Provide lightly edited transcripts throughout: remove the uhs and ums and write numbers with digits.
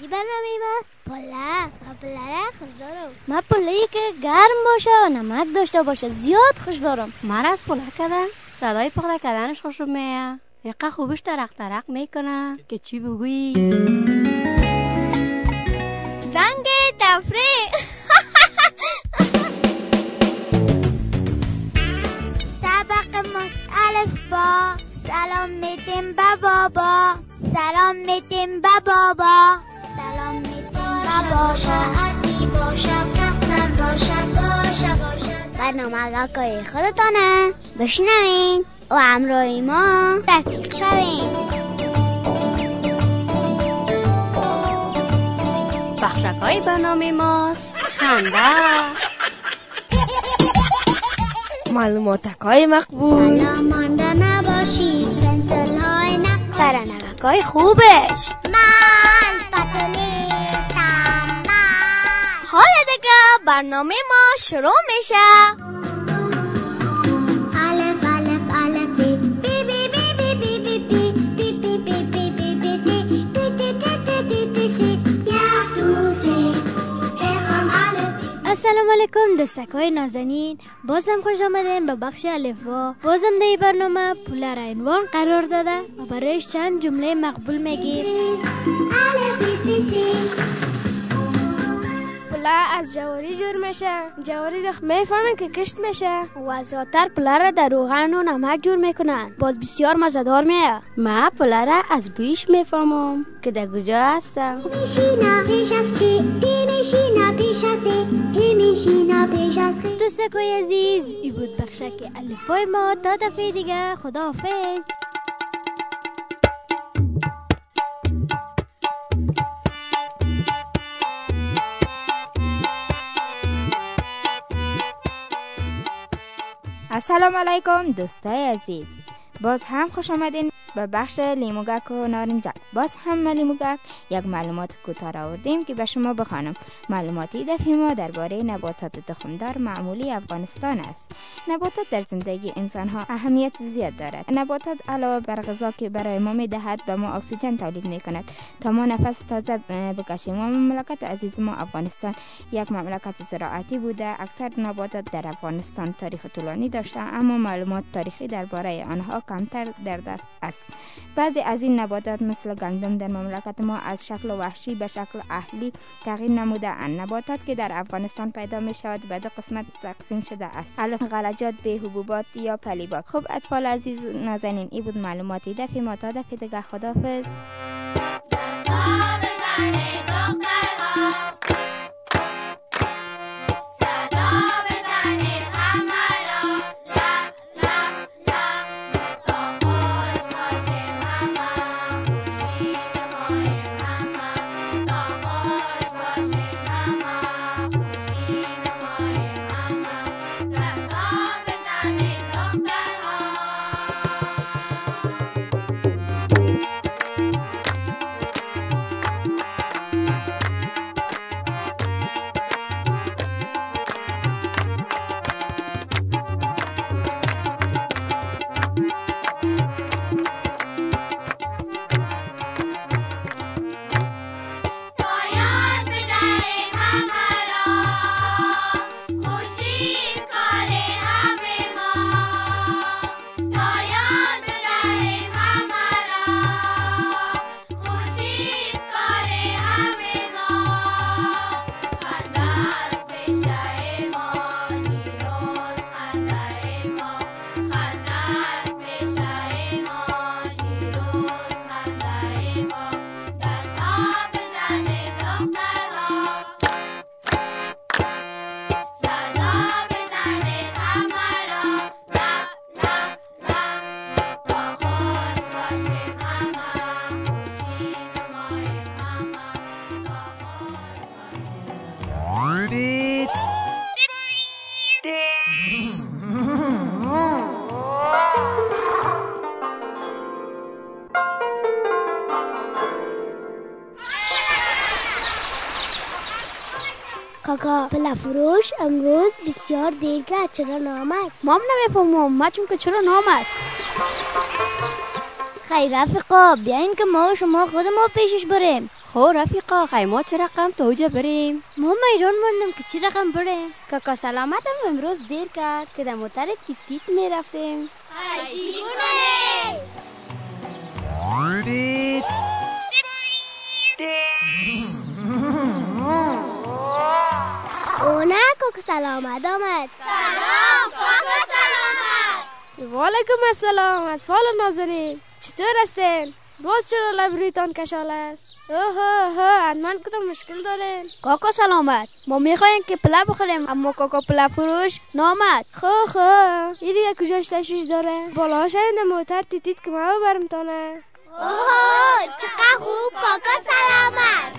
برنامه ماست؟ پله خوش دارم. من پله‌ای که گرم باشه و نمک داشته باشه زیاد خوش دارم. من از پله کردن صدای پخته کردنش خوشم میاد. یقه خوبش ترق میکنه که چی بگویی؟ زنگ تفریح. سبق مستعلف با سلام میدیم با بابا. سلام میدیم با بابا. سلام میدیم با بابا. برنامه آقای خودتانه بشنوین و همراه ما رفیق شوین. بخشکای برنامه ماست خنده، معلوماتکای مقبول، سلام مانده نباشید، پنسل های نکن، ترنگکای خوبش. من پتو نیستم من. حالا دیگه برنامه ما شروع میشه. الف الف الف بی بی بی بی بی بی بی بی بی بی بی بی بی دی دی دی دی دی سی یک دو سه اخم الف. السلام علیکم دوستکای نازنین، بازم خوش آمدین به بخش الفبا. بازم در این برنامه پوله را عنوان قرار داده و برایش چند جمله مقبول میگیم. پله از جواری جور میشه. جواری رخ میفهمن که کشت میشه و زیادتر پله را در روغن و نمک جور میکنن، باز بسیار مزه‌دار میه. من پله را از بویش میفهمم که در کجا هستم. میشینا پیش از کی، دی میشینا پیش از کی میشینا پیش از کی. دوستکای عزیز، ای بود بخشک الفبای ما. تا دفعه دیگه، خداحافظ. السلام علیکم دوستای عزیز، باز هم خوش آمدین به بخش لیموگک و نارنجک. باز هم لیموگک یک معلومات کوتاه آوردیم که به شما بخوانم. معلوماتی دفعه ما درباره نباتات تخمدار معمولی افغانستان است. نباتات در زندگی انسان ها اهمیت زیاد دارد. نباتات علاوه بر غذا که برای ما میدهد به ما اکسیژن تولید میکند تا ما نفس تازه بکشیم. و مملکت عزیز ما افغانستان یک مملکت زراعتی بوده. اکثر نباتات در افغانستان تاریخ طولانی داشته، اما معلومات تاریخی درباره آنها کمتر در دست است. بعضی از این نباتات مثل گندم در مملکت ما از شکل وحشی به شکل اهلی تغییر نموده اند. نباتات که در افغانستان پیدا می شود به دو قسمت تقسیم شده است: الف غلجات به حبوبات یا پلیبات. خب اطفال عزیز نازنین، این بود معلوماتی دفعه ما. تا دفعه دیگه، خداحافظ. کاکا پله فروش امروز بسیار دیر کرد، چرا نامد؟ ما هم نمیفهمم ما چون که چرا نامد. خیر رفقا، بیاین که ما و شما خود ما پیشش بریم. خب رفیقا خیمات چه رقم تا اوجا بریم؟ ما میرون موندم که چی رقم بریم. کاکا سلامتم امروز دیر کرد که در موتر تیت تیت میرفتیم. چی کنه؟ او نه کاکا سلامت آمد. سلام کاکا سلامت. وعلیکم السلام اطفال نازنین، چطور هستین؟ باز چرا لب رویتان کشال است؟ حتما کدام مشکل دارین؟ کاکا سلامت، ما میخوایم که پلا بخوریم اما کاکا پلا فروش نامد. خب این دیگه کجاش تشویش داره؟ بالاش این موتر تیتیت که ما برمتانه. اوه چقدر خوب کاکا سلامت.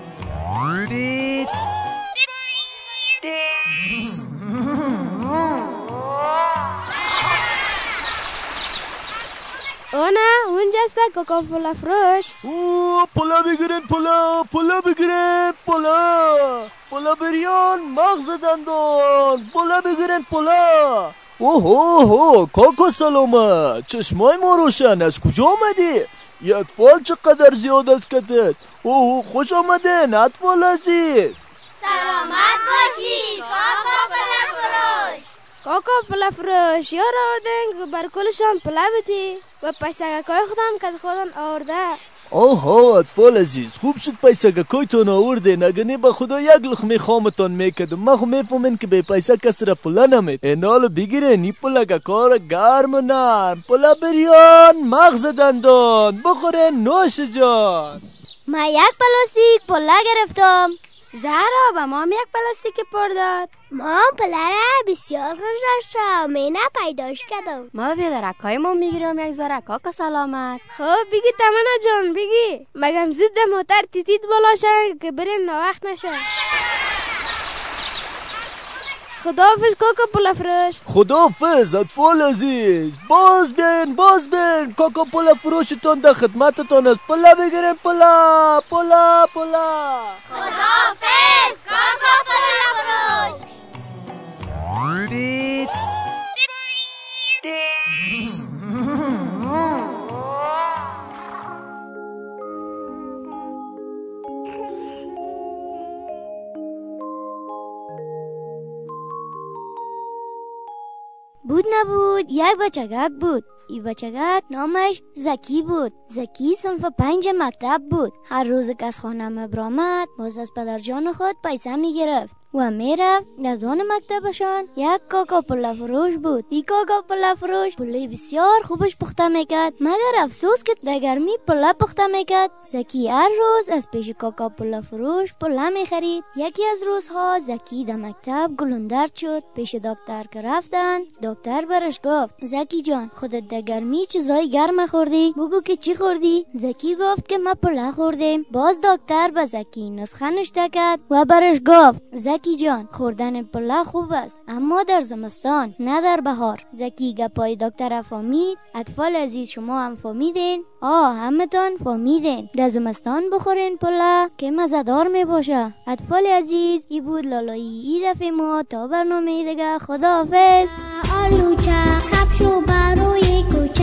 نه اونجاست کاکا پلا فروش. پلا بگیرین، پلا بگیرین، پلا بریان مغز دندان، پلا بگیرین پلا. اوه کاکا سلامت، چشمای ما روشن، از کجا آمدی؟ یه اطفال چقدر زیاد است کتت. خوش آمدین اطفال عزیز. سلامت باشی کاکا پلا فروش. کاکا پلا فروش یار آوردن که بر کلشان پلا بدی و پیسگکای خودم که خودم آورده. اطفال عزیز، خوب شد پیسگکایتان آوردین، اگه نه به خدا یک لقمه خامتان میکدم. ما خو میفهمین که به پیسه کسی را پلا نمید. اینالو بگیرین این پلاگکار گرم و نرم، پلا بریان مغز دندان، بخورین نوش جان. من یک پلاستیک پلا گرفتم. زهرا به ما یک پلاستیک پر داد. ما پلا را بسیار خوش داشتم، من پیداش کردم. ما به درکای ما میگیرم یک ذره کاکا سلامت. خب بگی تمنا جان بگی، مگم زود در موتر تیتیت بلاشن که بریم ناوقت نشه. خداحافظ کاکا پلا فروش. خداحافظ اطفال عزیز، باز بین کاکا پلا فروشتان در خدمتتان است. پلا بگیرین، پلا. خداحافظ کاکا پلا فروش. بود نبود یک بچگک بود. این بچگک نامش زکی بود. زکی صنف 5 مکتب بود. هر روز که از خانه برآمد باز از پدر جان خود پیسه می گرفت و می رفت در دان مکتبشان یک کاکا پلا فروش بود. این کاکا پلا فروش پلای بسیار خوبش پخته میکرد، مگر افسوس که در گرمی پلا پخته میکرد. زکی هر روز از پیش کاکا پلا فروش پلا میخرید. یکی از روزها زکی در مکتب گلندرد شد. پیش دکتر که رفتن، دکتر برش گفت زکی جان خودت در گرمی چیزای گرم خوردی؟ بگو که چی خوردی؟ زکی گفت که ما پلا خوردیم. باز دکتر به زکی نسخه نوشته کرد و برش گفت زکی جان خوردن پلا خوب است اما در زمستان نه در بهار. زکی گپای دکتر فهمید. اطفال عزیز شما هم فهمیدین؟ همه تان فهمیدین. در زمستان بخورین پلا که مزه‌دار می باشه. اطفال عزیز این بود لالایی ای دفعه ما. تا برنامه دیگه خداحافظ. آلوچه خب شو بروی کوچه،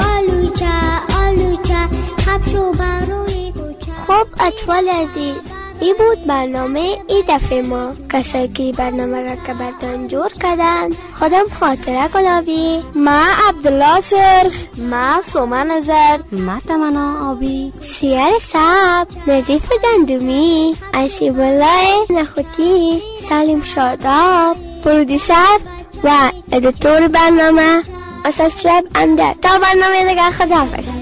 آلوچه خب شو بروی کوچه. خب اطفال عزیز این بود برنامه ای دفعه ما. کسایی که برنامه را که براتون جور کردن خودم خاطره گلابی، ما عبدالله سرخ، ما سومن زرد، ما تمنا آبی، سیار سب، نظیف گندمی، عشیب الله نخوتی، سالم شاداب، پرودیسر و ادیتور برنامه اساس شب اندر. تا برنامه دیگه خداحافظ.